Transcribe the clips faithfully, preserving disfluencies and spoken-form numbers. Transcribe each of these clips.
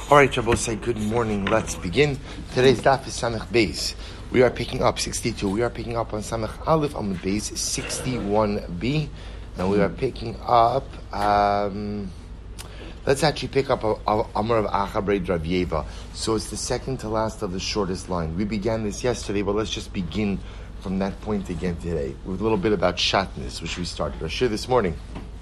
All right, Rabbosai, good morning. Let's begin. Today's daf is Samech Beis. We are picking up sixty-two. We are picking up on Samech Aleph Amud Beis sixty-one b, and we are picking up. Um, let's actually pick up Amar of Achabrei Rav Yeva. So it's the second to last of the shortest line. We began this yesterday, but let's just begin from that point again today with a little bit about shatnez, which we started. Our shir this morning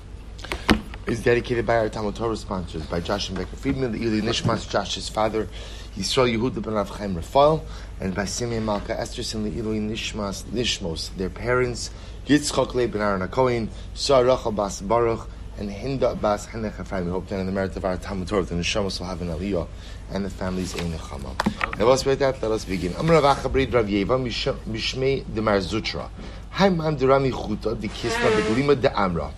is dedicated by our Talmud Torah sponsors, by Josh and Becker Friedman, the Eli Nishmas, Josh's father, Yisrael Yehuda ben Rav Chaim Rafael, and by Simeon Malka Esterson, the Eli Nishmas, Nishmos, their parents, Yitzchak Leib ben Aaron HaKohen, Sarah Rachel Bas Baruch, and Hinda Bas Henech Ephraim. We hope that in the merit of our Talmud Torah, the Neshamos will have an aliyah, and the families in Nechama. Now, let's wait that. Let us begin. Amar Rav Achabrei Rav Yeva, Mishmei de Mar Zutra, Haiman de Rami Chuta, de Kisna de Glima de Amra.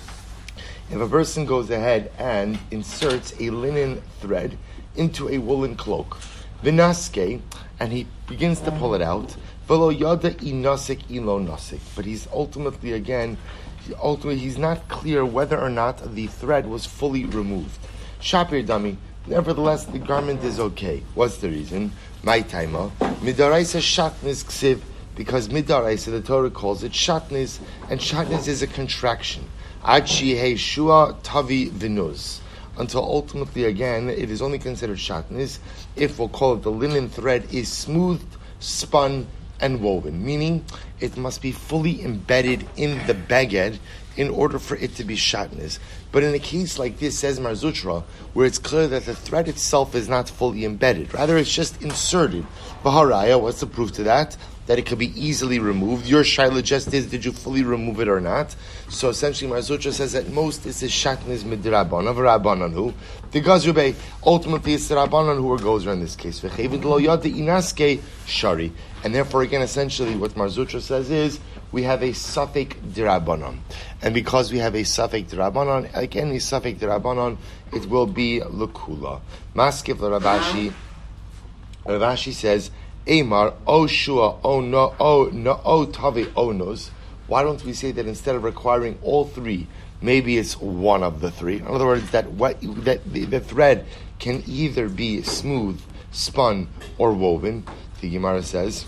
If a person goes ahead and inserts a linen thread into a woolen cloak, v'naske, and he begins to pull it out, v'lo yada inasik ilo nasik, but he's ultimately, again, ultimately he's not clear whether or not the thread was fully removed. Shapir dami, nevertheless the garment is okay. What's the reason? My taima, midaraisa shatnez ksiv, because midaraisa, the Torah calls it shatnez, and shatnez is a contraction. Achi he shua tavi vinuz. Until ultimately, again, it is only considered shatnez if we'll call it the linen thread is smoothed, spun, and woven. Meaning, it must be fully embedded in the beged in order for it to be shatnez. But in a case like this, says Mar Zutra, where it's clear that the thread itself is not fully embedded, rather it's just inserted. Baharaya, what's the proof to that? That it could be easily removed. Your shaila just is, did you fully remove it or not? So essentially, Mar Zutra says at most this is shatnez midrabanan of rabbanan who the gazrubei. Ultimately, it's the rabbanan who are gozer in this case. V'chevid lo yad inaske shari, and therefore, again, essentially, what Mar Zutra says is we have a safek dirabanan, and because we have a safek dirabanan, like any safek dirabanan, it will be lekula. Maskif l'Ravashi. Ravashi says, Amar, O shua, O no, O no, O tavi, O nos. Why don't we say that instead of requiring all three, maybe it's one of the three? In other words, that what that the, the thread can either be smooth, spun, or woven. The Gemara says.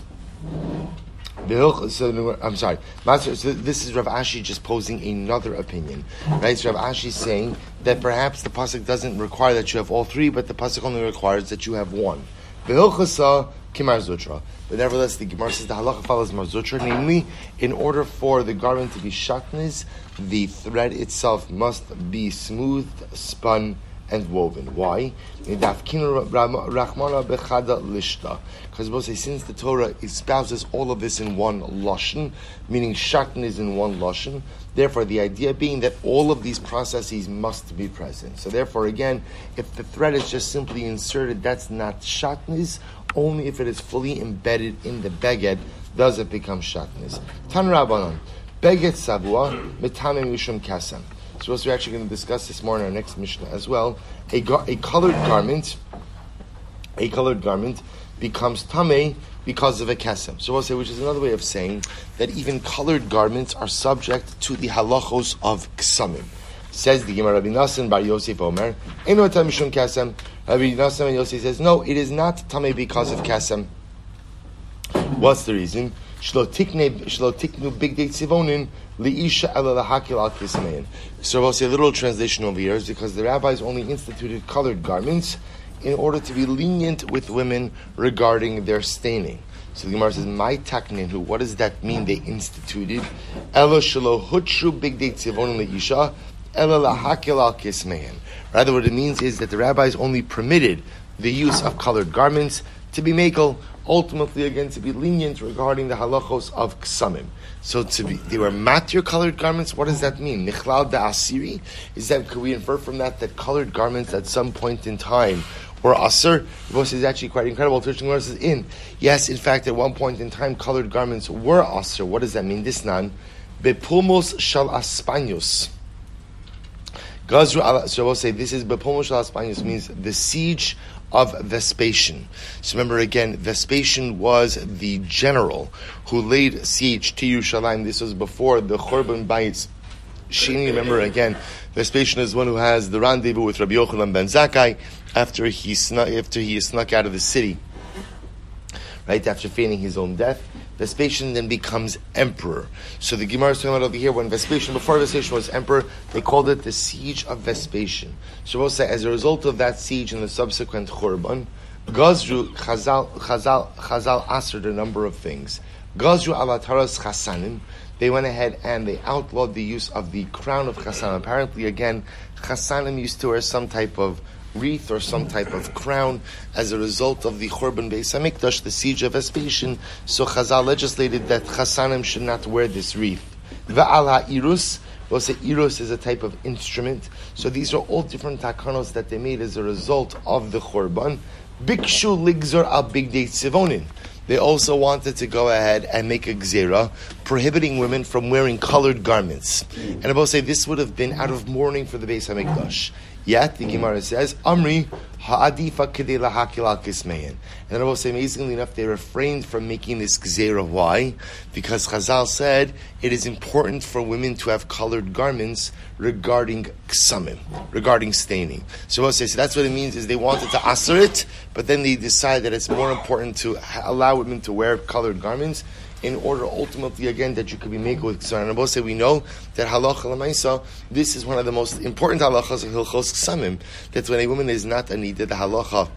So, I'm sorry. So this is Rav Ashi just posing another opinion, right? So Rav Ashi is saying that perhaps the pasuk doesn't require that you have all three, but the pasuk only requires that you have one. V'hilchasa kimar zutra. But nevertheless, the Gemara says the halacha follows Mar Zutra, namely, in order for the garment to be shatnez, the thread itself must be smoothed, spun, and woven. Why? Because since the Torah espouses all of this in one lashon, meaning shatnez in one lashon, therefore the idea being that all of these processes must be present. So therefore, again, if the thread is just simply inserted, that's not shatnez. Only if it is fully embedded in the beged does it become shatnez. Tan Rabbanan, beged savua mitame mishum kasem. So we're actually going to discuss this more in our next Mishnah as well. A, gar- a colored garment, a colored garment becomes tamei because of a kesem. So we'll say, which is another way of saying that even colored garments are subject to the halachos of ksamim. Says the Gemara, Rabbi Nassan bar Yosef Omer, Eino tam mishum kesem. Rabbi Nassan and Yosef says, no, it is not tamei because of kesem. What's the reason? Shlo tiknu big date sivonin liisha ela lahakil al kismein. So we'll say a literal translation over here is because the rabbis only instituted colored garments in order to be lenient with women regarding their staining. So the Gemara says, "My takninu." What does that mean? They instituted ela shlo hutru big date sivonin liisha ela lahakil al kismein. Rather, what it means is that the rabbis only permitted the use of colored garments to be makel. Ultimately, again, to be lenient regarding the halachos of ksamim. So to be, they were matir colored garments. What does that mean? Nichlal da asiri? Is that, could we infer from that that colored garments at some point in time were aser? This is actually quite incredible. Tershing says in. Yes, in fact, at one point in time, colored garments were aser. What does that mean? This nan. Bepulmos shal aspanius. Gazru, so I will say this is Bepulmos shal aspanius means the siege of Vespasian. So remember again, Vespasian was the general who laid siege to Yerushalayim. This was before the Churban Bayis Sheni. Remember again, Vespasian is one who has the rendezvous with Rabbi Yochanan ben Zakkai after he snuck after he snuck out of the city, right after feigning his own death. Vespasian then becomes emperor. So the Gemara is talking about over here when Vespasian, before Vespasian was emperor, they called it the siege of Vespasian. So we'll say, as a result of that siege and the subsequent Churban, Gazru Chazal Chazal Chazal answered a number of things. Gazru alataras chasanim. They went ahead and they outlawed the use of the crown of chasan. Apparently, again, chasanim used to wear some type of wreath or some type of crown as a result of the Churban Beis Hamikdash, the siege of Vespasian. So Chazal legislated that chasanim should not wear this wreath. Ve'al ha'irus, we'll say irus is a type of instrument. So these are all different takanos that they made as a result of the Churban. Bikshu ligzor al bigdei tzivonin. They also wanted to go ahead and make a gzera prohibiting women from wearing colored garments. And I will say this would have been out of mourning for the Beis Hamikdash. Yet, the Gemara says, Amri ha'adifa k'dei lahakil al kismeyin. And I will say, amazingly enough, they refrained from making this gzera. Why? Because Chazal said it is important for women to have colored garments regarding ksamim, regarding staining. So I will say, so that's what it means, is they wanted to asr it, but then they decided that it's more important to allow women to wear colored garments in order ultimately, again, that you could be made with Ksar. And I will say, we know that halacha l'maisa, this is one of the most important halachas of Hilchos Ksamim, that when a woman is not anida, the halacha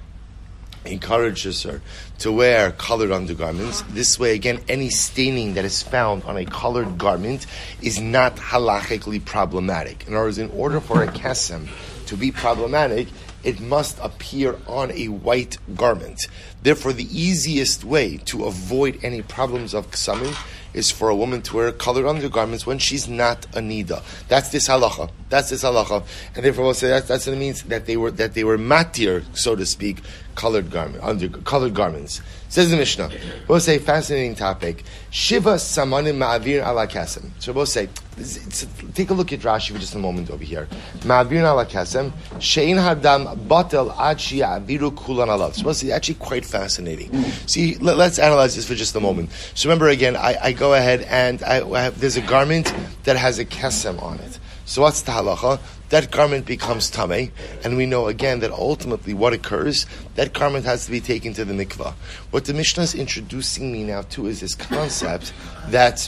encourages her to wear colored undergarments. This way, again, any staining that is found on a colored garment is not halachically problematic. In other words, in order for a kesem to be problematic, it must appear on a white garment. Therefore, the easiest way to avoid any problems of ksamim is for a woman to wear colored undergarments when she's not a nida. That's this halacha. That's this halacha. And therefore, we'll say that, that's what it means that they were that they were matir, so to speak, colored garment, under colored garments. Says the Mishnah. We'll say fascinating topic. Shiva samanim ma'avir ala kasem. So we'll say, take a look at Rashi for just a moment over here. Ma'avir ala kasem shein hadam batel ad shi'aviru kulan alav. So we'll see, actually quite fascinating. See, let, let's analyze this for just a moment. So remember again, I, I go ahead and I, I have, there's a garment that has a kesem on it. So what's the halacha? That garment becomes tameh, and we know again that ultimately what occurs, that garment has to be taken to the mikvah. What the Mishnah is introducing me now to is this concept that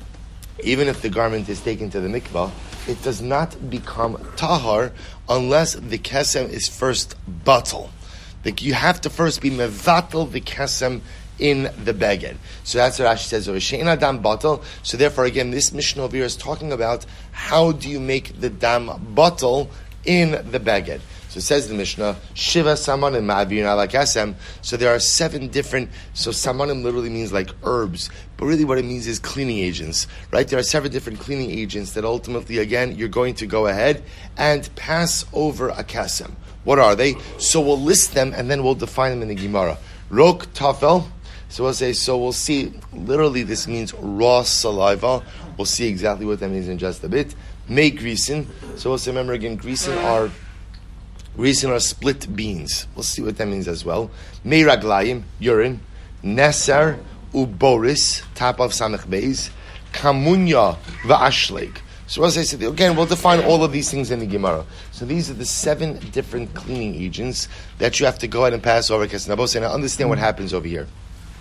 even if the garment is taken to the mikvah, it does not become tahar unless the kesem is first batal. Like you have to first be mevatel the kesem in the beged. So that's what Rashi says over Shein Adam Batal. So therefore, again, this Mishnah over here is talking about how do you make the dam batal in the beged. So it says the Mishnah, Shiva Samanim Ma'avir Ala Kasem. So there are seven different, so Samanim literally means like herbs, but really what it means is cleaning agents, right? There are seven different cleaning agents that ultimately, again, you're going to go ahead and pass over a Kasem. What are they? So we'll list them and then we'll define them in the Gemara. Rok Tafel. So we'll say, so we'll see, literally this means raw saliva. We'll see exactly what that means in just a bit. May grisen. So we'll say, remember again, grisen are, grisen are split beans. We'll see what that means as well. May raglayim, urine. Neser, uboris, top of samech beis. Kamunya, va'ashleg. So as I said, again, we'll define all of these things in the Gemara. So these are the seven different cleaning agents that you have to go ahead and pass over. Because now, now understand what happens over here.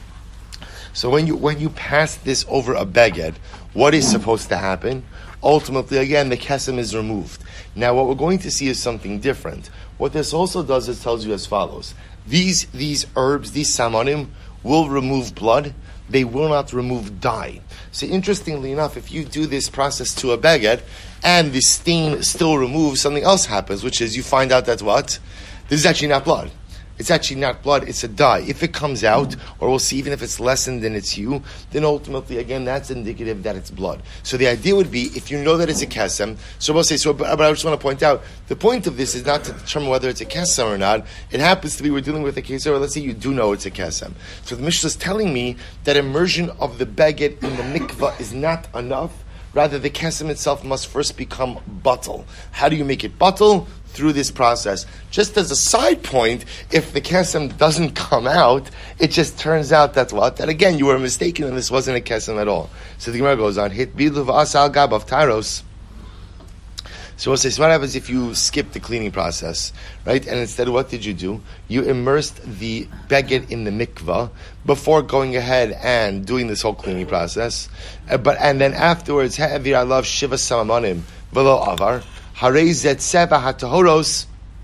So when you when you pass this over a beged, what is supposed to happen? Ultimately, again, the kesem is removed. Now, what we're going to see is something different. What this also does is tells you as follows: these these herbs, these samanim, will remove blood. They will not remove dye. So, interestingly enough, if you do this process to a beged and the stain still removes, something else happens, which is you find out that what? This is actually not blood. It's actually not blood, it's a dye. If it comes out, or we'll see even if it's lessened in its hue, then ultimately, again, that's indicative that it's blood. So the idea would be, if you know that it's a kesem, so we'll say, so, but, but I just want to point out, the point of this is not to determine whether it's a kesem or not. It happens to be, we're dealing with a case where, let's say you do know it's a kesem. So the Mishnah is telling me that immersion of the beged in the mikvah is not enough. Rather, the kesem itself must first become batal. How do you make it batal? Through this process. Just as a side point, if the kesem doesn't come out, it just turns out that what? That again, you were mistaken and this wasn't a kesem at all. So the Gemara goes on, hit bilu v'asal gab of taros. So we'll say, so what happens if you skip the cleaning process, right? And instead, what did you do? You immersed the beged in the mikvah before going ahead and doing this whole cleaning process. Uh, but and then afterwards, ha'avir alav shiva samamonim v'lo avar harei zet seva hatahoros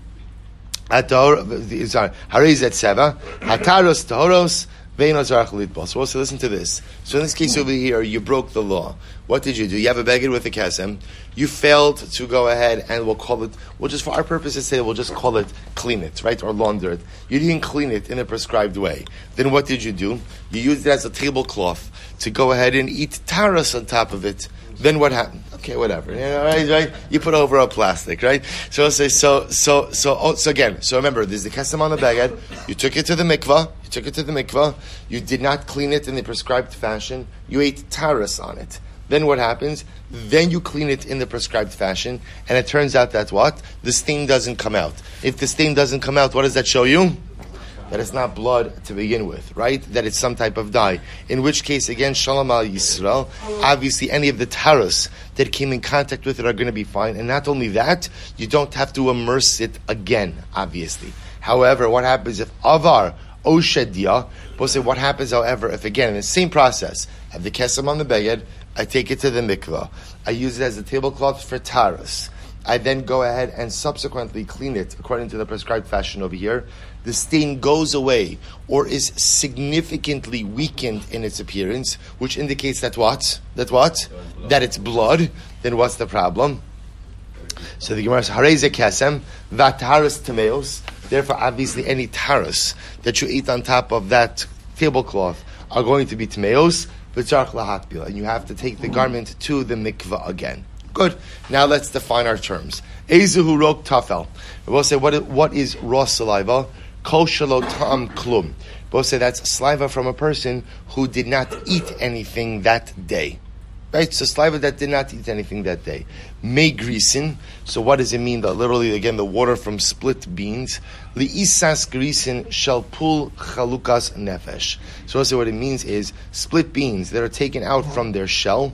hatahor sorry harei zet seva hataros tahoros. So also listen to this. So in this case over here, you broke the law. What did you do? You have a beged with a kesem. You failed to go ahead and we'll call it, we'll just, for our purposes say, we'll just call it clean it, right? Or launder it. You didn't clean it in a prescribed way. Then what did you do? You used it as a tablecloth to go ahead and eat taras on top of it. Then what happened? Okay, whatever. You know, right, right? You put over a plastic, right? So say so so so oh, so again. So remember, there's the kesem on the beged. You took it to the mikvah. You took it to the mikvah. You did not clean it in the prescribed fashion. You ate taras on it. Then what happens? Then you clean it in the prescribed fashion, and it turns out that what? The stain doesn't come out. If the stain doesn't come out, what does that show you? That it's not blood to begin with, right? That it's some type of dye. In which case, again, Shalom al Yisrael, obviously any of the taros that came in contact with it are going to be fine. And not only that, you don't have to immerse it again, obviously. However, what happens if avar o shedia, we'll say what happens, however, if again, in the same process, I have the kesem on the beged, I take it to the mikvah, I use it as a tablecloth for taros, I then go ahead and subsequently clean it according to the prescribed fashion over here. The stain goes away or is significantly weakened in its appearance, which indicates that what? That what? That it's blood. Then what's the problem? So the Gemara says, Harei kesem v'taras tameos. Therefore, obviously, any taras that you eat on top of that tablecloth are going to be tameos, v'tzarach lahatbil, and you have to take the garment to the mikvah again. Good. Now let's define our terms. Ezuhu rok tafel. We'll say, what is, what is raw saliva? Kol shelo ta'am klum. We'll say that's saliva from a person who did not eat anything that day. Right? So saliva that did not eat anything that day. May grisin. So what does it mean? That literally, again, the water from split beans. Li'isas grisin shall pull chalukas nefesh. So we'll say what it means is split beans that are taken out from their shell,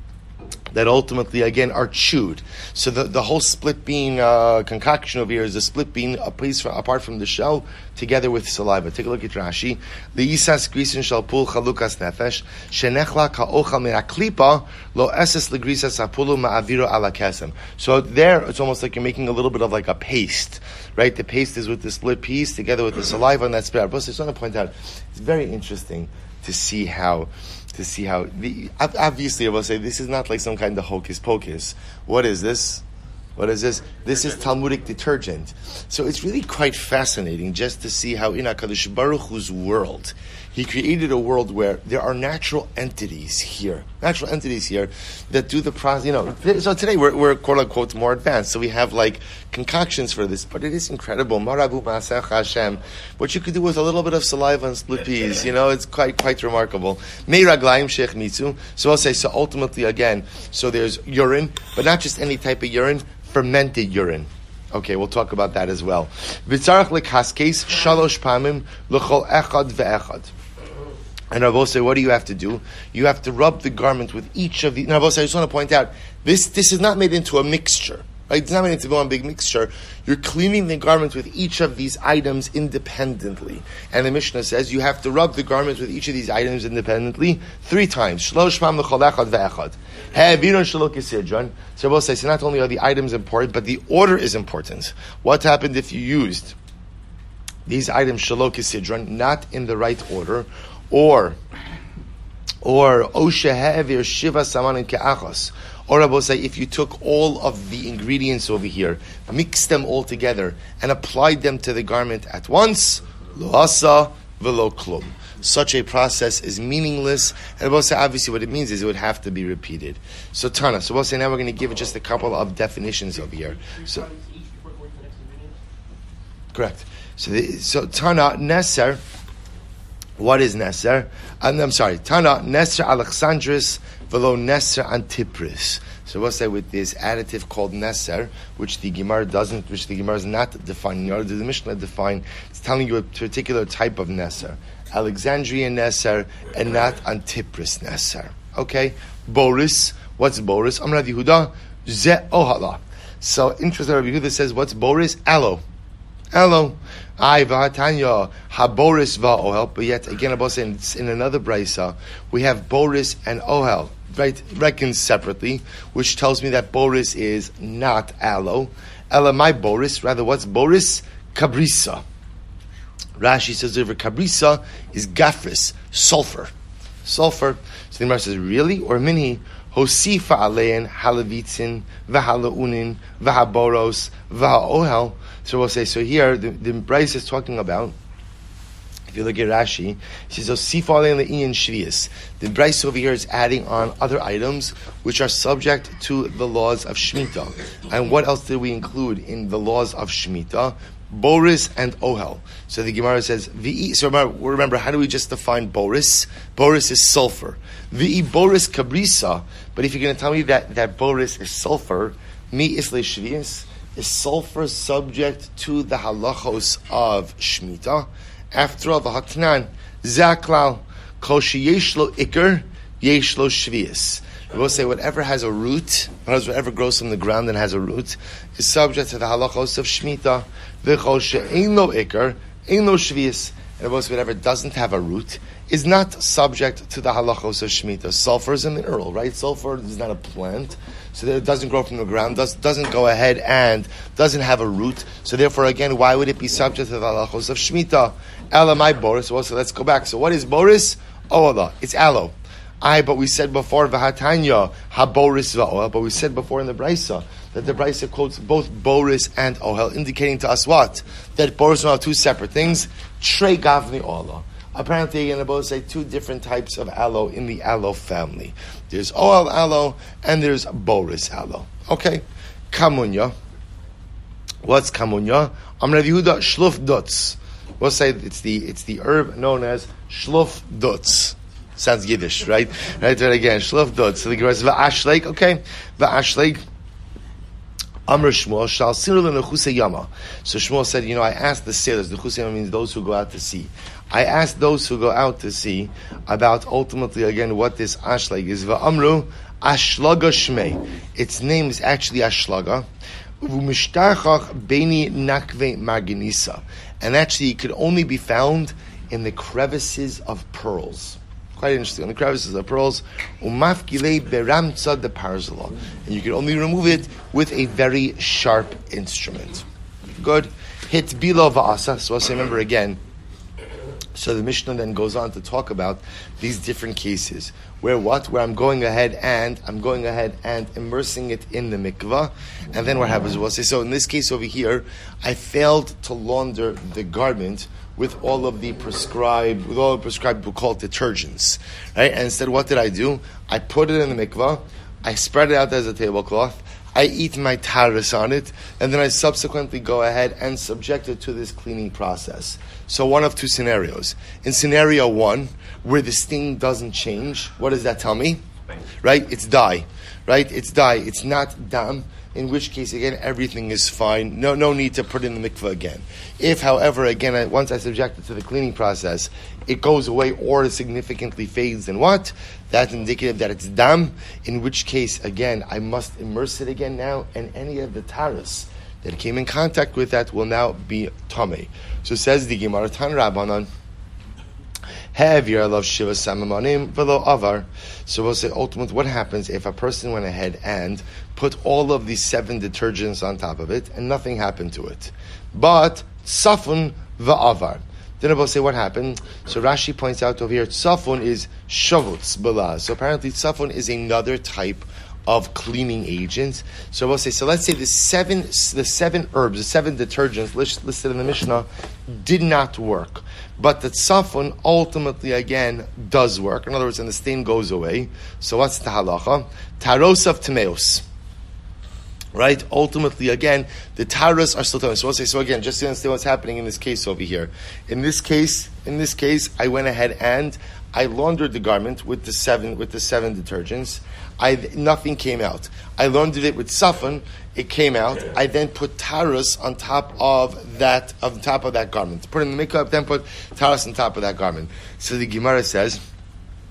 that ultimately, again, are chewed. So the, the whole split bean uh, concoction over here is a split bean a piece from, apart from the shell, together with saliva. Take a look at Rashi. The Yisas grisin shall pull chalukas nefesh shenechla ka'ochal meraklipa lo eses legrisas apulu ma'aviro ala kesem. So there, it's almost like you're making a little bit of like a paste, right? The paste is with the split piece together with the saliva, and that's better. But I just want to point out, it's very interesting to see how. To see how the, obviously I will say this is not like some kind of hocus pocus. What is this? What is this? This is Talmudic detergent. So it's really quite fascinating just to see how in HaKadosh Baruch Hu's world, He created a world where there are natural entities here, natural entities here that do the process. You know, so today we're, we're quote unquote more advanced, so we have like concoctions for this. But it is incredible. Marabu Ma'aseh Hashem. What you could do with a little bit of saliva and split peas, you know, it's quite quite remarkable. Mei raglayim sheich mitzu. So I'll say so. Ultimately, again, so there's urine, but not just any type of urine. Fermented urine. Okay, we'll talk about that as well. V'tzarach lekaskes shalosh pamim l'chol echad ve'echad. And Rav say, what do you have to do? You have to rub the garment with each of the. Now, Rav say, I just want to point out this. This is not made into a mixture. Right? It's not made into one big mixture. You're cleaning the garment with each of these items independently. And the Mishnah says you have to rub the garment with each of these items independently three times. Shlosh pam l'chol echad ve'echad. He'aviron shelo kisidron. So Rav says, so not only are the items important, but the order is important. What happened if you used these items shelo kisidron, not in the right order? Or, or Osha Ha'avir Shiva Samanin Ke'achos. Or I will say, if you took all of the ingredients over here, mixed them all together, and applied them to the garment at once, Lo asa v'lo klum. Such a process is meaningless, and I will say, obviously, what it means is it would have to be repeated. So Tana. So we'll say now we're going to give just a couple of definitions over here. So, correct. So, the, so Tana Neser. What is Neser? And I'm sorry, Tana, Neser Alexandris, velo Neser Antipris. So we'll say with this additive called Neser, which the Gemara doesn't, which the Gemara is not defining, nor does the Mishnah define, it's telling you a particular type of Neser. Alexandrian Neser, and not Antipris Neser. Okay? Boris, what's Boris? Amrad Yehuda, Ze Ohala. So interesting, Rabbi Yehuda says, what's boris? Aloe. Aloe. I v'hatanya haboris va'ohel. But yet again, Abba says in another brisa, we have boris and ohel, right, reckoned separately, which tells me that boris is not aloe. Ella, my boris, rather, what's boris? Kabrisa. Rashi says over kabrisa is gafris, sulfur. Sulfur. So the Gemara says, really? Or mini? Hosifa alein halavitzin v'halaunin v'haboros v'haohel. So we'll say, so here, the, the Bryce is talking about, if you look at Rashi, he says, Hosifa alein le'inyan shvius. The Bryce over here is adding on other items which are subject to the laws of Shemitah. And what else did we include in the laws of Shemitah? Boris and ohel. So the Gemara says, V'i, so remember, remember, how do we just define boris? Boris is sulfur. V'i boris kabrisa. But if you're going to tell me that, that boris is sulfur, mi isle shvius, is sulfur subject to the halachos of Shemitah? After all, v'hatnan, zaklal, kol sheyesh lo ikr, yesh lo shvius. We will say whatever has a root, whatever grows from the ground and has a root, is subject to the halachos of Shemitah. V'chol she'ein lo ikar, ein lo shvius. And whatever doesn't have a root is not subject to the halachos of Shemitah. Sulfur is a mineral, right? Sulfur is not a plant, so that it doesn't grow from the ground, does, doesn't go ahead and doesn't have a root. So therefore, again, why would it be subject to the halachos of Shemitah? Elamai boris. Well, so let's go back. So what is boris? Oh Allah, it's aloe. I, but we said before, v'hatanya haboris va'ohel, but we said before in the Brisa, that the Brisa quotes both boris and ohel, indicating to us what? That boris and ohel are two separate things. Trei gavni ola. Apparently, you're going to both say two different types of aloe in the aloe family. There's ohel aloe, and there's boris aloe. Okay. Kamunya. What's kamunya? Amr Yehuda shluf dutz. We'll say it's the, it's the herb known as shluf dutz. Sounds Yiddish, right? Right, right again. Shluf dot. So the Gemara says, Va'ashleik, okay. Va'ashleik. Amr Shmuel, Shal Sirul Nechusei Yama. So Shmuel said, you know, I asked the sailors, Nechusei Yama means those who go out to sea. I asked those who go out to sea about ultimately, again, what this Ashleik is. Va'amru, Ashlaga Shmei. Its name is actually Ashlaga. V'mishtachach Beini Nakve Marginisa. And actually, it could only be found in the crevices of pearls. Quite interesting. On the crevices of pearls, umafkilei beramtza de parzala, and you can only remove it with a very sharp instrument. Good. Hit bila va'asa. So let's remember again. So the Mishnah then goes on to talk about these different cases where what, where I'm going ahead and I'm going ahead and immersing it in the mikvah, and then what happens? We'll say so. In this case over here, I failed to launder the garment with all of the prescribed, with all the prescribed, we'll call it detergents, right? And instead, what did I do? I put it in the mikvah, I spread it out as a tablecloth, I eat my taris on it, and then I subsequently go ahead and subject it to this cleaning process. So one of two scenarios. In scenario one, where the stain doesn't change, what does that tell me? Right? It's dye. Right? It's dye. It's not dam. In which case, again, everything is fine. No, no need to put it in the mikveh again. If, however, again, I, once I subject it to the cleaning process, it goes away or it significantly fades, then what? That's indicative that it's dam. In which case, again, I must immerse it again now, and any of the taras that came in contact with that will now be tamei. So says the Gemara Tan Rabbanan. Heavier love shiva samamanim velo avar. So we'll say ultimately, what happens if a person went ahead and put all of these seven detergents on top of it and nothing happened to it, but safun va'avar. Then we'll say what happened. So Rashi points out over here, safun is shavutz bala. So apparently, safun is another type of cleaning agent. So we'll say, so let's say the seven, the seven herbs, the seven detergents listed in the Mishnah did not work. But the tzafun ultimately, again, does work. In other words, and the stain goes away. So what's the halacha? Taros of Timeos. Right? Ultimately, again, the taros are still taros. So we'll say, so again, just to understand what's happening in this case over here. In this case, in this case, I went ahead and I laundered the garment with the seven, with the seven detergents. I, nothing came out. I laundered it with safan. It came out. I then put taros on top of that, on top of that garment. Put it in the mikvah, then put taros on top of that garment. So the Gemara says,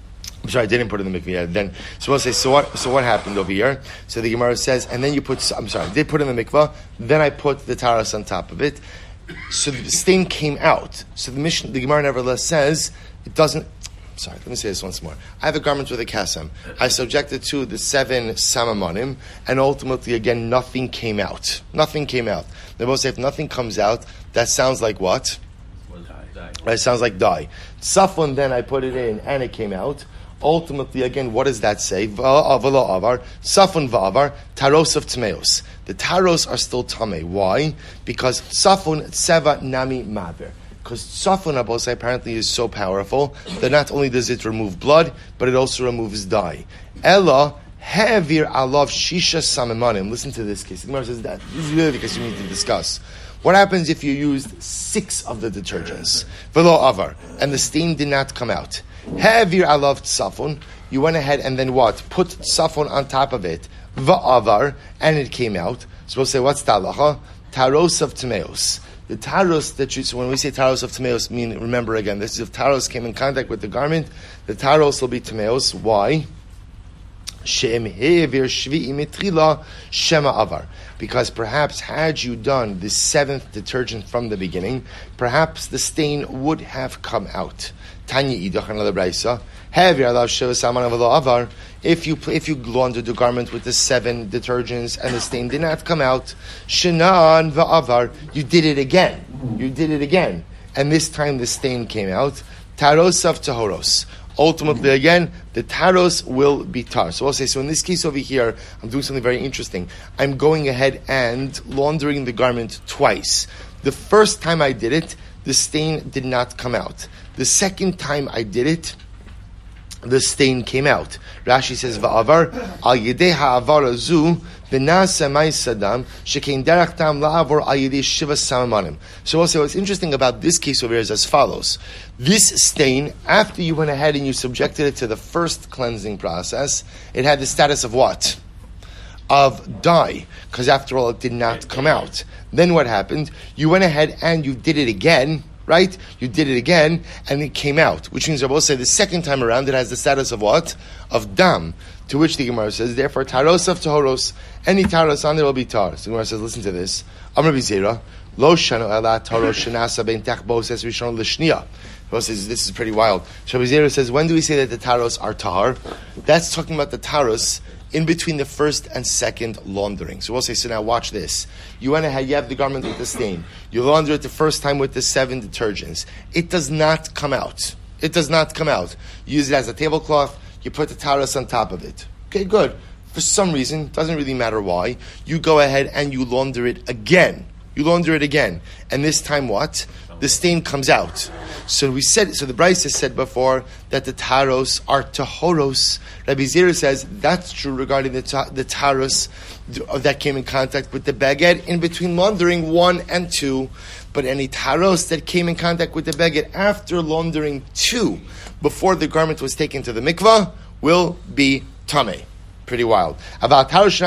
I'm sorry, I didn't put it in the mikveh yet. Then, so we'll say, so what, so what happened over here? So the Gemara says, and then you put, I'm sorry, I did put it in the mikveh, then I put the taros on top of it. So the stain came out. So the mission, the Gemara nevertheless says, it doesn't, sorry, let me say this once more. I have a garment with a kasam. I subjected to the seven samamonim, and ultimately, again, nothing came out. Nothing came out. They both say, if nothing comes out, that sounds like what? Well, die, die. Right, it sounds like dye. Safon, then I put it in, and it came out. Ultimately, again, what does that say? V'lo avar, safon v'avar, taros of tmeos. The taros are still tame. Why? Because safon tseva nami maver. Because safon abosai apparently is so powerful that not only does it remove blood, but it also removes dye. Ella hevir alav shisha samimanim. Listen to this case. The Gemara says that this is really the case we need to discuss. What happens if you used six of the detergents? V'lo avar, and the stain did not come out. Hevir alav safon. You went ahead and then what? Put safon on top of it. Va'avar, and it came out. So we'll say, what's talacha? Taros of tmeos. The taros that you, so when we say taros of tmeos, mean, remember again, this is if taros came in contact with the garment, the taros will be tmeos. Why? Because perhaps had you done the seventh detergent from the beginning, perhaps the stain would have come out. Tanya idach, another brayso. If you if you laundered the garment with the seven detergents and the stain did not come out, shenan va'avar, you did it again. You did it again, and this time the stain came out. Taros of tahoros. Ultimately, again, the taros will be tar. So I'll say, so in this case over here, I'm doing something very interesting. I'm going ahead and laundering the garment twice. The first time I did it, the stain did not come out. The second time I did it, the stain came out. Rashi says, "Va'avar al yedei ha'avar azu v'nasa ma'asadam shekein derech tam la'avor al yedei shiva samamanim." So also, what's interesting about this case over here is as follows: this stain, after you went ahead and you subjected it to the first cleansing process, it had the status of what? Of dye, because after all, it did not come out. Then what happened? You went ahead and you did it again. Right? You did it again, and it came out. Which means, I will say, the second time around, it has the status of what? Of dam. To which the Gemara says, therefore, taros of tahoros, any taros on there will be tar. So the Gemara says, listen to this. Amar Bizera, lo shano ela taros shenasa ben tachbos es rishon l'shniya. Says, this is pretty wild. Shabbat says, when do we say that the taros are tahar? That's talking about the taros in between the first and second laundering. So we'll say, so now watch this. You went ahead, you have the garment with the stain. You launder it the first time with the seven detergents. It does not come out. It does not come out. You use it as a tablecloth, you put the taros on top of it. Okay, good. For some reason, doesn't really matter why, you go ahead and you launder it again. You launder it again. And this time what? The stain comes out. So we said, so the Brisa said before that the taros are tahoros. Rabbi Zera says that's true regarding the ta- the taros that came in contact with the baguette in between laundering one and two. But any taros that came in contact with the baguette after laundering two, before the garment was taken to the mikvah, will be tameh. Pretty wild. About taros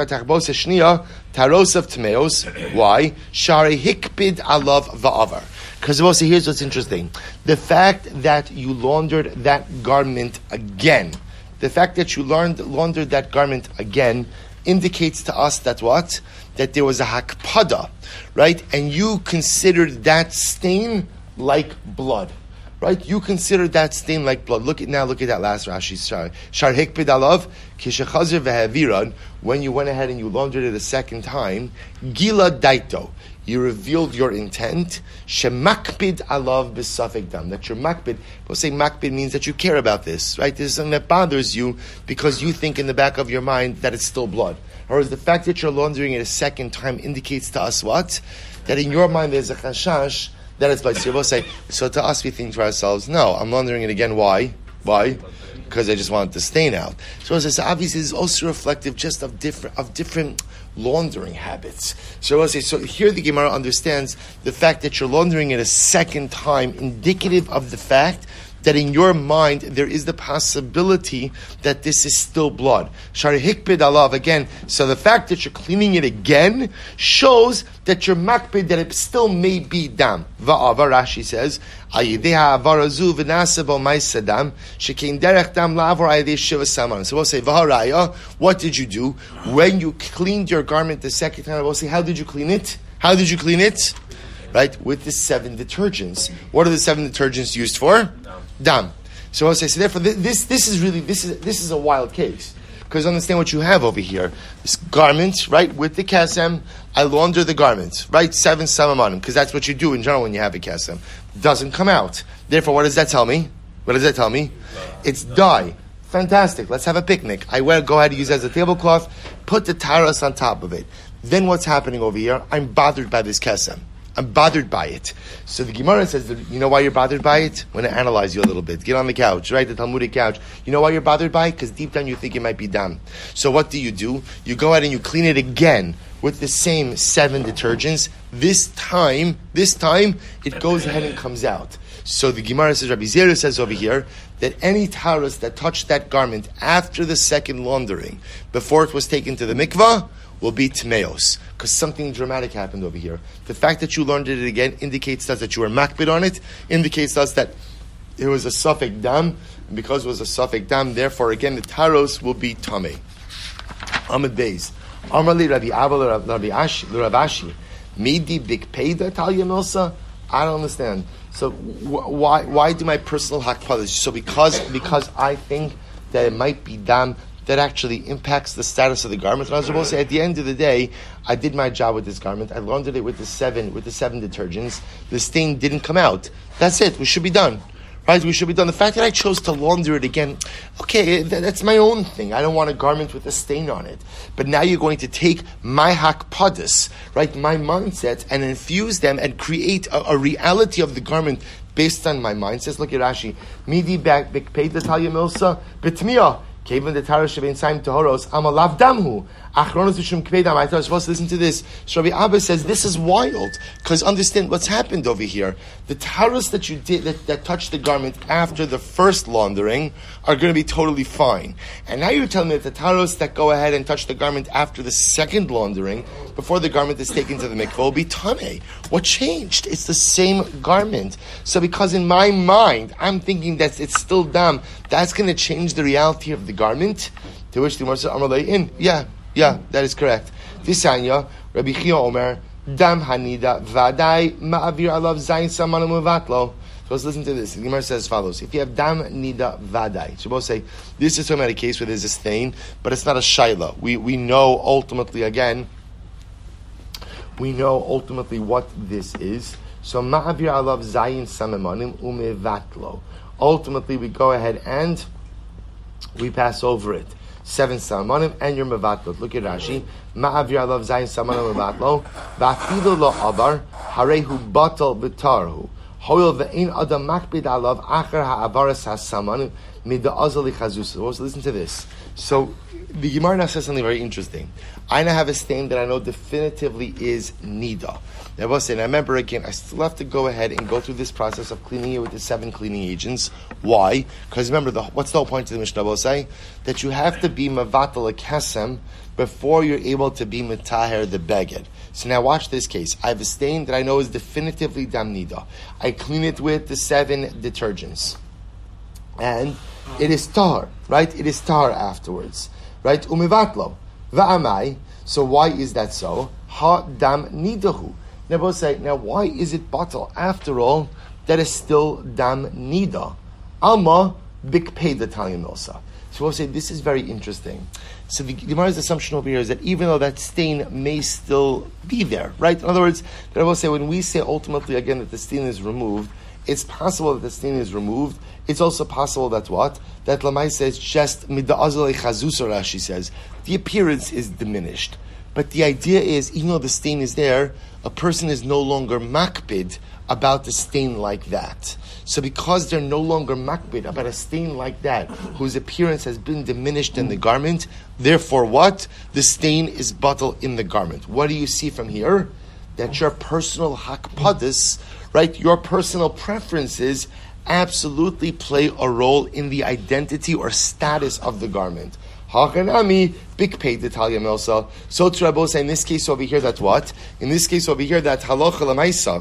of tmeos. Why? Shari hikpid alav va'avar. Because also here's what's interesting. The fact that you laundered that garment again, the fact that you learned, laundered that garment again indicates to us that what? That there was a hakpada, right? And you considered that stain like blood. Right? You consider that stain like blood. Look at now. Look at that last Rashi. Shar hikpid alav kishechazer vehaviran. When you went ahead and you laundered it a second time, gila daito. You revealed your intent. Shemakpid alav b'safek dam. That your makpid. We'll say makpid means that you care about this. Right? This is something that bothers you because you think in the back of your mind that it's still blood. Whereas the fact that you're laundering it a second time indicates to us what? That in your mind there's a chashash that it's blood. So we'll say, so to us we think to ourselves, no, I'm laundering it again. Why? Why? Because I just want the stain out. So as I say, obviously it's also reflective just of different of different laundering habits. So we'll say, so here the Gemara understands the fact that you're laundering it a second time, indicative of the fact that in your mind there is the possibility that this is still blood. Shari hikpid alav, again, so the fact that you're cleaning it again shows that you're makpid, that it still may be dam. Va'ava, Rashi says, ayideha avarazu v'nasebo maisadam, shekein derech dam la'avor ayideh shiva saman. So we'll say, v'haraya, what did you do? When you cleaned your garment the second time, we'll say, how did you clean it? How did you clean it? Right? With the seven detergents. What are the seven detergents used for? Dam. So I'll say, so therefore, this this is really, this is this is a wild case. Because understand what you have over here. This garment, right, with the kesem, I launder the garment, right? Seven samanim, because that's what you do in general when you have a kesem. Doesn't come out. Therefore, what does that tell me? What does that tell me? It's dye. Fantastic. Let's have a picnic. I will go ahead and use it as a tablecloth, put the taras on top of it. Then what's happening over here? I'm bothered by this kesem. I'm bothered by it. So the Gemara says, that, you know why you're bothered by it? I'm going to analyze you a little bit. Get on the couch, right? The Talmudic couch. You know why you're bothered by it? Because deep down you think it might be dam. So what do you do? You go ahead and you clean it again with the same seven detergents. This time, this time, it goes ahead and comes out. So the Gemara says, Rabbi Zera says over here, that any taras that touched that garment after the second laundering, before it was taken to the mikvah, will be tmeos, because something dramatic happened over here. The fact that you learned it again indicates to us that you were makbid on it, indicates to us that it was a suffix dam, and because it was a suffix dam, therefore again the taros will be tameh. Amid Beis. Amrli Rabbi Abba Rabbi Ashi, Midi Bikpeda Talia Milsa. I don't understand. So wh- why why do my personal hakpadah? So because because I think that it might be dam that actually impacts the status of the garment. And I was supposed to say, at the end of the day, I did my job with this garment. I laundered it with the seven with the seven detergents. The stain didn't come out. That's it. We should be done. Right? We should be done. The fact that I chose to launder it again, okay, that, that's my own thing. I don't want a garment with a stain on it. But now you're going to take my hakpadas, right, my mindsets, and infuse them and create a, a reality of the garment based on my mindsets. Look at Rashi. Midi back bikpeit l'talya milsa b'tmiyah. Kevin the Tarash Shevein Saim Tohoros Amalav Damhu Achronos V'Shum Kvedam. I thought I was supposed to listen to this. So Rabbi Abba says this is wild, because understand what's happened over here. The taros that you did that, that touched the garment after the first laundering are going to be totally fine, and now you're telling me that the taros that go ahead and touch the garment after the second laundering, before the garment is taken to the mikvah, will be tameh. What changed? It's the same garment. So because in my mind I'm thinking that it's still dam, that's going to change the reality of the garment. To which the Gemara says, "Amalei in, yeah, yeah, that is correct." Tisanya, Rabbi Chia Omer, dam hanida vadai ma'avir alav zayin samanu muvatlo. So let's listen to this. The Gemara says as follows: if you have dam nida vadai, so both say this is talking about a case where there's a stain, but it's not a shaila. We we know ultimately again. We know ultimately what this is. So ma'avir alav zayin samamanim umevatlo. Ultimately, we go ahead and we pass over it. Seven samanim and your mevatlot. Look at Rashi. Ma'avir alav zayin samanim mevatlo. Va'afilu lo abar harehu batal b'tarhu. Hoyel ve'in adam makbid alav acher ha'avaras ha'samanim mida azali chazusa. Listen to this. So the Gemara now says something very interesting. I now have a stain that I know definitively is nida. Now, I say, I remember again, I still have to go ahead and go through this process of cleaning it with the seven cleaning agents. Why? Because remember, the, what's the whole point of the Mishnah? Will say that you have to be mavatal a kesem before you're able to be mitaher the beged. So now watch this case. I have a stain that I know is definitively dam nida. I clean it with the seven detergents, and it is tar, right? It is tar afterwards, right? Umivatlo va'amai. So why is that so? Ha dam nidahu. Now both say, now why is it batal? After all, that is still dam nida. Alma bikpei the Italian milsa. So we'll say this is very interesting. So the Gemara's assumption over here is that even though that stain may still be there, right? In other words, that I will say when we say ultimately again that the stain is removed, it's possible that the stain is removed. It's also possible that what? That Lamai says just mida'azalei chazusa, Rashi says, the appearance is diminished. But the idea is, even though the stain is there, a person is no longer makbid about the stain like that. So because they're no longer makbid about a stain like that, whose appearance has been diminished in the garment, therefore what? The stain is batal in the garment. What do you see from here? That your personal hakpadas, right, your personal preferences absolutely play a role in the identity or status of the garment. Hachanami, big pay Talia Melsa. So to Rabbi say in this case over here that what? In this case over here that halacha lemaisa.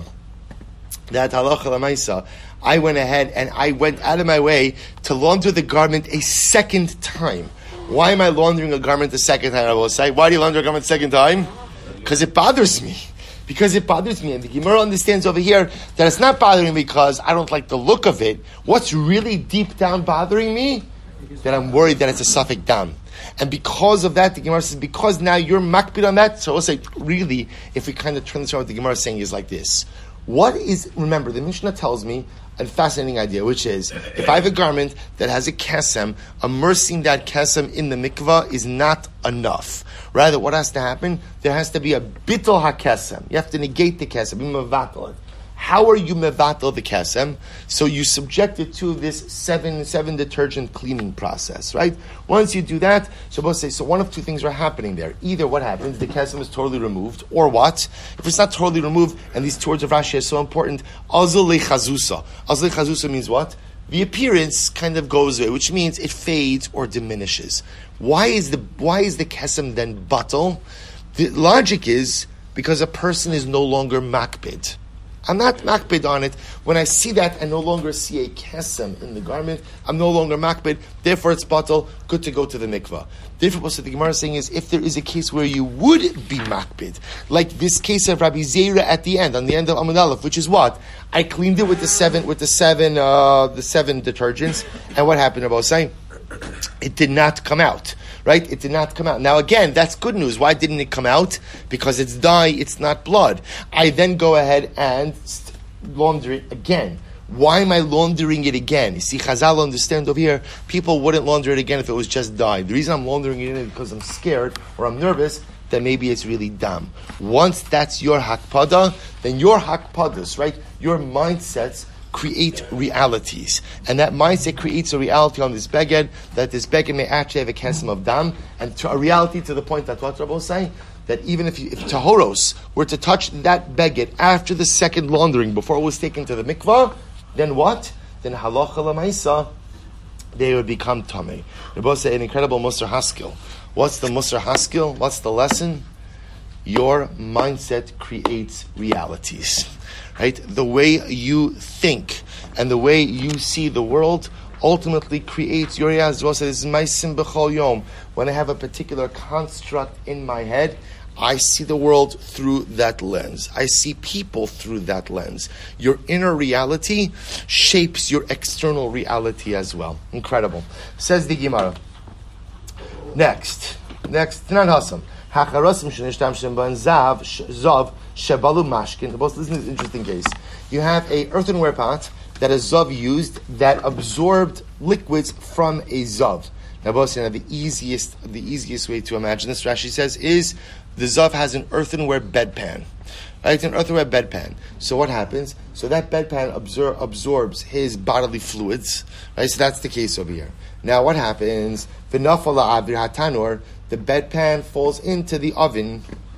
That halacha lemaisa. I went ahead and I went out of my way to launder the garment a second time. Why am I laundering a garment a second time? I will say, why do you launder a garment a second time? Because it bothers me. Because it bothers me. And the Gemara understands over here that it's not bothering me because I don't like the look of it. What's really deep down bothering me? That I'm worried that it's a suffix dam. And because of that, the Gemara says, because now you're makbid on that, so I'll say, really, if we kind of turn this around, what the Gemara is saying is like this. What is, remember, the Mishnah tells me a fascinating idea, which is, if I have a garment that has a kesem, immersing that kesem in the mikvah is not enough. Rather, what has to happen? There has to be a bittul ha-kesem. You have to negate the kesem, be mevatel it. How are you mevatel the kesem? So you subject it to this seven seven detergent cleaning process, right? Once you do that, so both say, so one of two things are happening there. Either what happens, the kesem is totally removed, or what? If it's not totally removed, and these two words of Rashi are so important, azul lechazusa. Azul lechazusa means what? The appearance kind of goes away, which means it fades or diminishes. Why is the why is the kesem then batal? The logic is because a person is no longer makbid. I'm not makbid on it. When I see that, I no longer see a kesem in the garment. I'm no longer makbid. Therefore, it's batal. Good to go to the mikvah. Therefore, what the Gemara is saying is, if there is a case where you would be makbid, like this case of Rabbi Zera at the end, on the end of Amud Aleph, which is what? I cleaned it with the seven, with the seven, uh, the seven detergents, and what happened? About saying, it did not come out. Right? It did not come out. Now again, that's good news. Why didn't it come out? Because it's dye, it's not blood. I then go ahead and launder it again. Why am I laundering it again? You see, Chazal understand over here, people wouldn't launder it again if it was just dye. The reason I'm laundering it is because I'm scared or I'm nervous that maybe it's really dam. Once that's your hakpada, then your hakpadas, right? Your mindsets create realities. And that mindset creates a reality on this beged, that this beged may actually have a kesem of dam, and to a reality to the point that what Rabbi is saying, that even if, you, if Tahoros were to touch that beged after the second laundering, before it was taken to the mikvah, then what? Then halacha l'maisa, they would become tamei. Rabbi said an incredible Musar Haskell. What's the Musar Haskell? What's the lesson? Your mindset creates realities. Right? The way you think and the way you see the world ultimately creates your reality. As well, so this is my sim b'chol yom. When I have a particular construct in my head, I see the world through that lens. I see people through that lens. Your inner reality shapes your external reality as well. Incredible. Says the Gemara. Next. Next. Tanan Hasam. Hacharasim shenishtam shemban zav zav shebalu mashkin. Listen to this interesting case. You have a earthenware pot that a zav used that absorbed liquids from a zav. Now, both the easiest the easiest way to imagine this, Rashi says, is the zav has an earthenware bedpan. Right, an earthenware bedpan. So what happens? So that bedpan absor- absorbs his bodily fluids. Right, so that's the case over here. Now, what happens? V'nafala avir hatanor. The bedpan falls into the oven.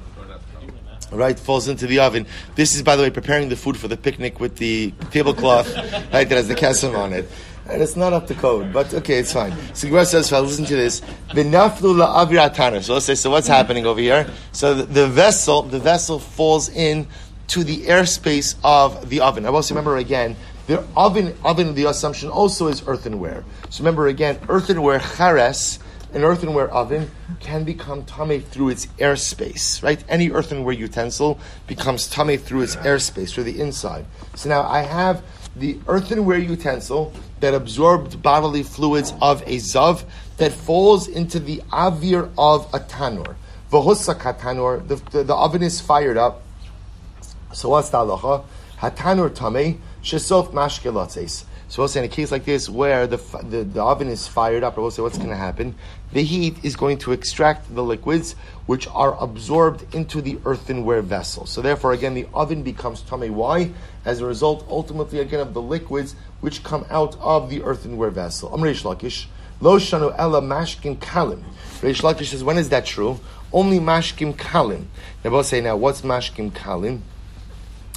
Right, falls into the oven. This is, by the way, preparing the food for the picnic with the tablecloth, right, that has the kesem on it. And it's not up to code, but okay, it's fine. So Gemara says, listen to this. V'naflu la'avir hatanor. So let's say, so what's happening over here? So the, the vessel, the vessel falls in to the airspace of the oven. I also remember again, the oven, oven, the assumption also is earthenware. So remember again, earthenware, chares, an earthenware oven can become tamei through its airspace, right? Any earthenware utensil becomes tamei through its airspace, through the inside. So now I have the earthenware utensil that absorbed bodily fluids of a zav that falls into the avir of a tanur. V'hosak hatanur, the, the, the oven is fired up. So what's the halacha? Hatanur tamei, shesof mashkelatzes. So we'll say in a case like this where the the, the oven is fired up, or we'll say what's going to happen? The heat is going to extract the liquids which are absorbed into the earthenware vessel. So therefore, again, the oven becomes tamei. Why? As a result, ultimately, again, of the liquids which come out of the earthenware vessel. Am Reish Lakish, lo shanu ela mashkin kalim. Reish Lakish says, when is that true? Only mashkim kalim. Now we'll say now, what's mashkim kalim?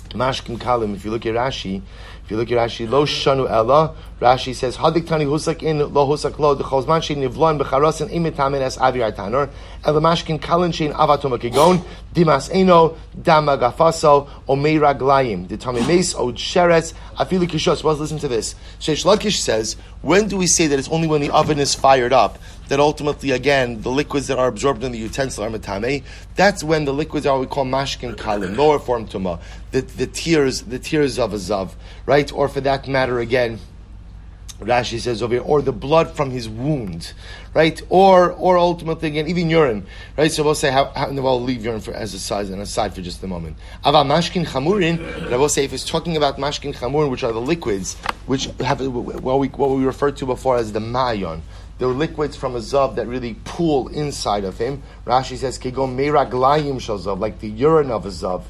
Mashkin Kalim, if you look at Rashi, if you look at Rashi, Lo Shanu Ella, Rashi says, Hadik Tani Husak in Lo Husak Lo, the Chosman Shein Nivlon, Becharos and Imitamin as Avir Tanor, Ela Mashkin Kalin Shein Avatoma Kigon, Dimas Eno, Dama Gafaso, Omeira Glayim, the Tami Mace, Od Sheres, Afili Kishos. Well, listen to this. Sheish Lakish says, when do we say that it's only when the oven is fired up that ultimately, again, the liquids that are absorbed in the utensil are metame? That's when the liquids are what we call mashkin kalim, lower form tuma, the the tears, the tears of a zav, right? Or for that matter, again, Rashi says over here, or the blood from his wound, right? Or or ultimately again, even urine, right? So we'll say how, how well, I'll leave urine for, as a size and aside for just a moment. Ava mashkin chamurin, and I will say if it's talking about mashkin chamurin, which are the liquids, which have what we what we referred to before as the mayon, the liquids from a zav that really pool inside of him. Rashi says kegon meiraglayim shel zav, like the urine of a zav.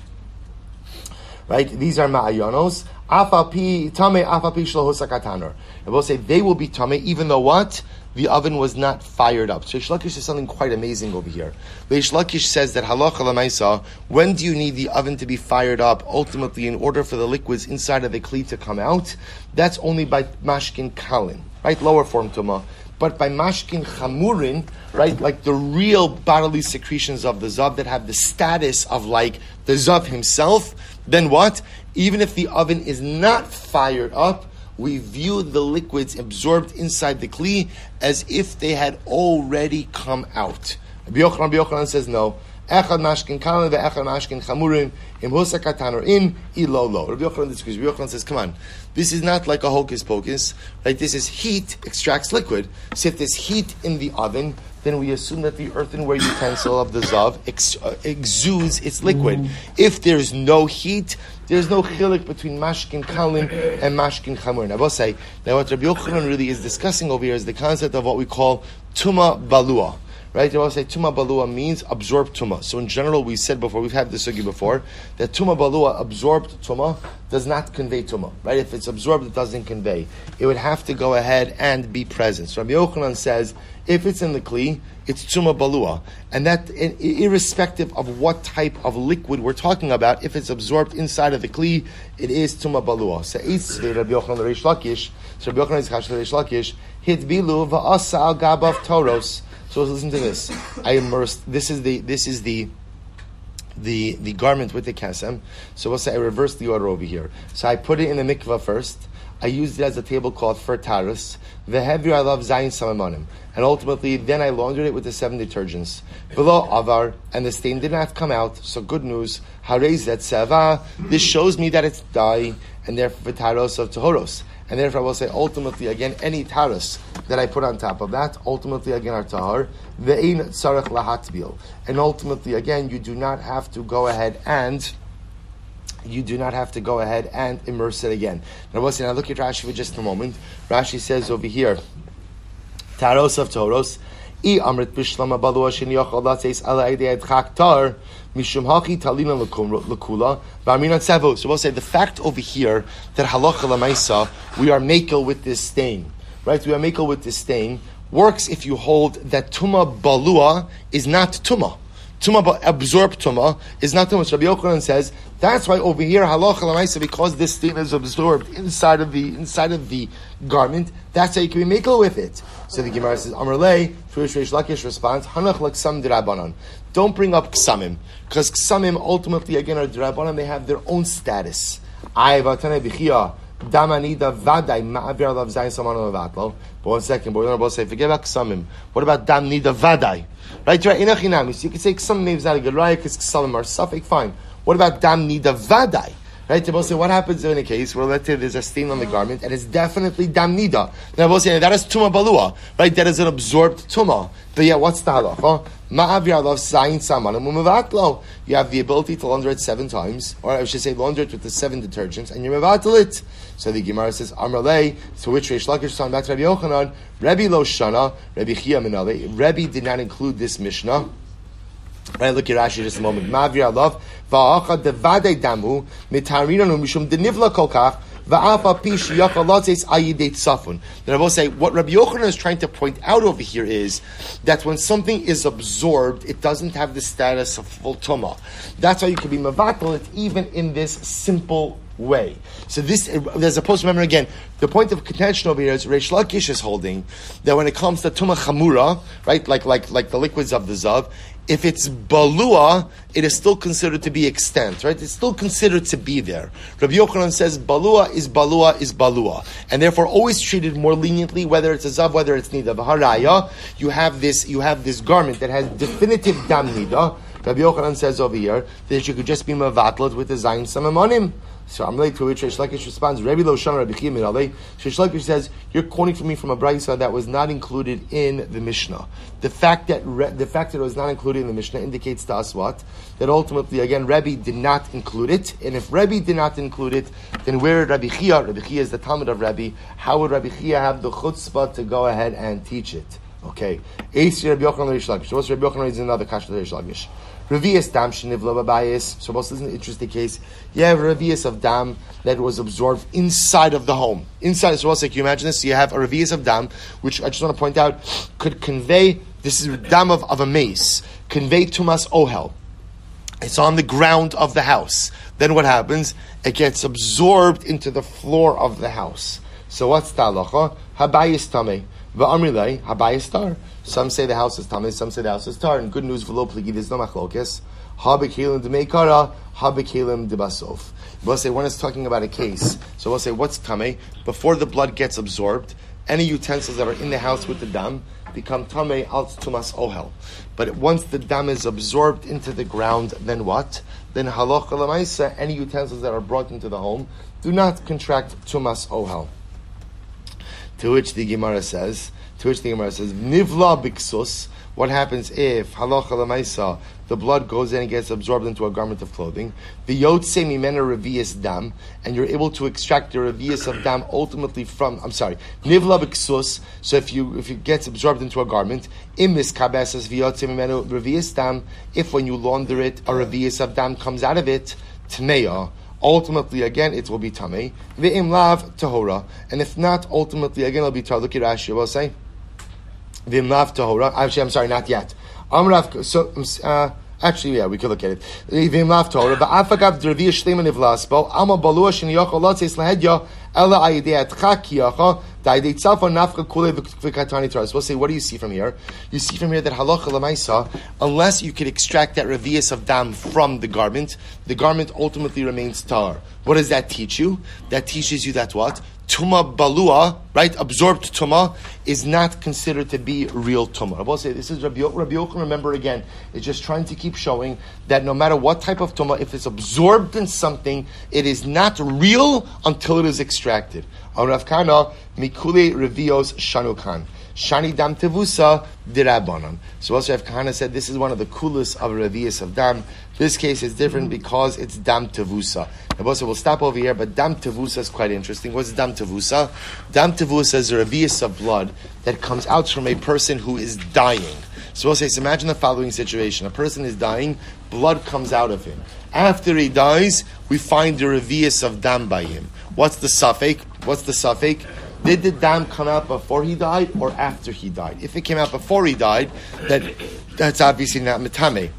Right? These are ma'ayonos. Afapi tame afapi shelo hosakatanor. I will say they will be tame even though what? The oven was not fired up. So Reish Lakish says something quite amazing over here. Reish Lakish says that halacha l'maisa, when do you need the oven to be fired up ultimately in order for the liquids inside of the kli to come out? That's only by mashkin kalin, right? Lower form tuma. But by mashkin chamurin, right, like the real bodily secretions of the zav that have the status of like the zav himself, then what? Even if the oven is not fired up, we view the liquids absorbed inside the kli as if they had already come out. Rabbi Yochanan, Rabbi Yochanan says no. Echad mashkin kalin ve'echad mashkin chamurin im hosakatan or in ilolo. Rabbi Yochanan disagrees. Rabbi Yochanan says, come on, this is not like a hocus pocus. Right? This is heat extracts liquid. So if there's heat in the oven, then we assume that the earthenware utensil of the zav ex- uh, exudes its liquid. Mm. If there's no heat, there's no chilik between mashkin kalin and mashkin chamurin. I will say that what Rabbi Yochanan really is discussing over here is the concept of what we call tuma balua. Right? I will say tuma balua means absorbed tuma. So in general, we said before, we've had this sugi before, that tuma balua, absorbed tuma, does not convey tuma. Right? If it's absorbed, it doesn't convey. It would have to go ahead and be present. So Rabbi Yochanan says, if it's in the kli, it's tuma balua. And that, irrespective of what type of liquid we're talking about, if it's absorbed inside of the kli, it is tuma balua. So it's Rabbi Yochanan Reish Lakish. So Rabbi Yochanan is Chash Reish Lakish. Hit bilu va'asa al gabav toros. So listen to this. I immersed. This is the this is the the the garment with the kesem. So we'll say I reversed the order over here. So I put it in the mikvah first. I used it as a tablecloth for taras. The heavier I love zayin samamonim, and ultimately then I laundered it with the seven detergents. Below avar, and the stain did not come out. So good news. Harez that seva. This shows me that it's dye, and therefore taros of tahoros. And therefore I will say ultimately again any taras that I put on top of that ultimately again are tahar. Ve'in tzarech lahatbil. And ultimately again you do not have to go ahead and you do not have to go ahead and immerse it again. Now we'll see. Now look at Rashi for just a moment. Rashi says over here, taros of toros. I amrit bishlama balua shen yochal latzeis ala idei adchak tar mishum haki talina lekula v'amrinat sevo. So we'll say the fact over here that halacha lamaisa we are makel with this stain, right? We are makel with this stain works if you hold that tuma balua is not tuma. Tuma absorbed tuma is not tuma. So Rabbi Yochanan says that's why over here halacha lamaisa, because this stain is absorbed inside of the inside of the garment. That's how you can be makel with it. So the Gemara says, Amar lei, Reish Lakish responds, Hanach l'ksam d'Rabbanan. Don't bring up ksamim, because ksamim ultimately again are d'Rabbanan. They have their own status. Ay vatane b'chia damanida vaday ma'avir alav zayin samano levatlo. But one second, but we're going to say, forget about ksamim. What about dam nida vaday? Right, right. Inachinami. So you can say ksamim is not a good raya because ksamim are suffix. Fine. What about dam nida vaday? Right, to say what happens in a case where let's say there's a stain on the garment and it's definitely dam nida. Now we'll say that is tuma balua, right? That is an absorbed tuma. But yeah, what's the halacha? Ma'avir alav zayin samanim u'mevatlo. You have the ability to launder it seven times, or I should say launder it with the seven detergents, and you're mevatel it. So the Gemara says Amar lei, to which Reish Lakish son back to Rabbi Yochanan, Rebbe lo shana, Rebbe Chia minale. Rebbe did not include this mishnah. Right, look at Rashi just a moment. Ma'avir alav va'acha devadei damu mitarinanu mishum denivla kolkach Va'afa pish yachalatzes ayidei tzafun. Then I will say, what Rabbi Yochanan is trying to point out over here is that when something is absorbed, it doesn't have the status of full tumah. That's why you can be mevatel it even in this simple way. So this, as opposed to, remember again, the point of contention over here is Reish Lakish is holding that when it comes to tumah chamura, right, like like like the liquids of the zav, if it's balua, it is still considered to be extant, right? It's still considered to be there. Rabbi Yochanan says balua is balua is balua, and therefore always treated more leniently, whether it's a zav, whether it's nida. Haraya, you have this, you have this garment that has definitive dam nida. Rabbi Yochanan says over here that you could just be mevatlet with the zayin samamonim. So I'm late to which Reish Lakish responds, Rabbi Lo Shana Rabbi Chia Miralei. Reish Lakish says, you're quoting from me from a brayso that was not included in the Mishnah. The fact that re, the fact that it was not included in the Mishnah indicates to us what? That ultimately, again, Rabbi did not include it. And if Rabbi did not include it, then where Rabbi Chia, Rabbi Chia is the Talmud of Rabbi, how would Rabbi Chia have the chutzpah to go ahead and teach it? Okay. Eis Rabbi Yochanan Reish Lakish. So what's Rabbi Yochanan is another kasha Reish Lakish. Revius dam shenivla b'bayis. So this is an interesting case. You have a revius of dam that was absorbed inside of the home. Inside, so also, can you imagine this? So you have a revius of dam, which I just want to point out, could convey, this is dam of, of a mace, convey tumas ohel. It's on the ground of the house. Then what happens? It gets absorbed into the floor of the house. So what's the halacha? Habayis tameh. V'amrilei habayis tar. Some say the house is tameh, some say the house is tar. And good news, v'lo pligi, there's no machlokes. Habikelim demeikara, habikelim debasof. We'll say when it's talking about a case, so we'll say what's tameh? Before the blood gets absorbed, any utensils that are in the house with the dam become tameh al tumas ohel. But once the dam is absorbed into the ground, then what? Then halacha l'maisa, any utensils that are brought into the home do not contract tumas ohel. To which the Gemara says, to which the Gemara says, Nivla biksus. What happens if halacha l'maisa the blood goes in and gets absorbed into a garment of clothing? The yotze mimena revius dam, and you're able to extract the revius of dam ultimately from. I'm sorry, nivla biksus. So if you if it gets absorbed into a garment, imis kabesas v'yotze mimena revius dam. If when you launder it, a revius of dam comes out of it, tmeya. Ultimately, again, it will be tamei. Ve'im lav tahora, and if not, ultimately, again, it'll be tahor. Look at Rashi. Will say ve'im lav tahora. Actually, I'm sorry, not yet. Amrav. So, uh, actually, yeah, we could look at it. Ve'im lav tahora. Va'afagav d'reviya shlema nivlasbo. Alma balua sheniyachol lotzes lahedya ela ayidei atcha kiyacha da'idei tzalfa nafka kule v'katani taras. We'll say, what do you see from here? You see from here that halacha l'maisa, unless you could extract that revius of dam from the garment, the garment ultimately remains tar. What does that teach you? That teaches you that what? Tuma balua, right? Absorbed tuma is not considered to be real tuma. I will say this is Rabbi Yochanan. Rabbi Yochanan, remember again, is just trying to keep showing that no matter what type of tuma, if it's absorbed in something, it is not real until it is extracted. Rav Kana mikule revios shanukan. Shani dam tevusa dirabanan. So also Rav Kahana said this is one of the coolest of revius of dam. This case is different because it's dam tevusa. And also we'll stop over here, but dam tevusa is quite interesting. What's dam tevusa? Dam tevusa is a revius of blood that comes out from a person who is dying. So we'll say, so imagine the following situation. A person is dying, blood comes out of him. After he dies, we find the revius of dam by him. What's the suffix? What's the suffix? Did the dam come out before he died or after he died? If it came out before he died, then that's obviously not metame.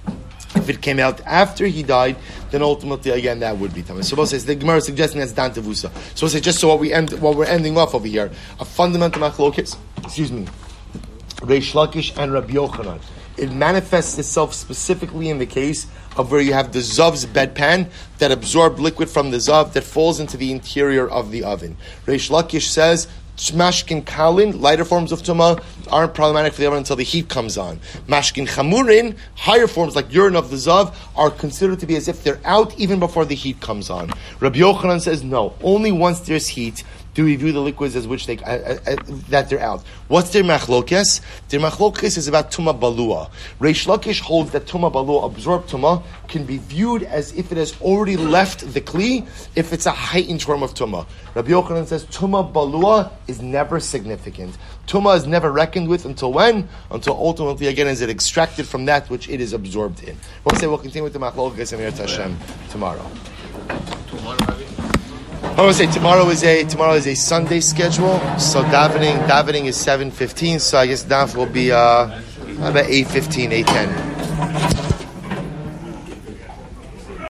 If it came out after he died, then ultimately again that would be tamei. So we'll say the Gemara is suggesting that's dan tevusa. So we'll say just so what we end, what we're ending off over here, a fundamental machlokes. Excuse me, Reish Lakish and Rabbi Yochanan. It manifests itself specifically in the case of where you have the Zav's bedpan that absorbed liquid from the Zav that falls into the interior of the oven. Reish Lakish says, Mashkin kalin, lighter forms of tumah, aren't problematic for the oven until the heat comes on. Mashkin chamurin, higher forms like urine of the Zav, are considered to be as if they're out even before the heat comes on. Rabbi Yochanan says, no, only once there's heat do we view the liquids as which they uh, uh, uh, that they're out. What's their machlokes? Their machlokes is about tuma balua. Reish Lakish holds that tuma balua, absorbed tuma, can be viewed as if it has already left the kli, if it's a heightened form of tuma. Rabbi Yochanan says tuma balua is never significant. Tuma is never reckoned with until when? Until ultimately, again, is it extracted from that which it is absorbed in. We'll say we'll continue with the machlokes and Hashem tomorrow. Tomorrow. I want to say tomorrow is a tomorrow is a Sunday schedule, so davening davening is seven fifteen. So I guess daf will be uh, about eight fifteen, eight ten.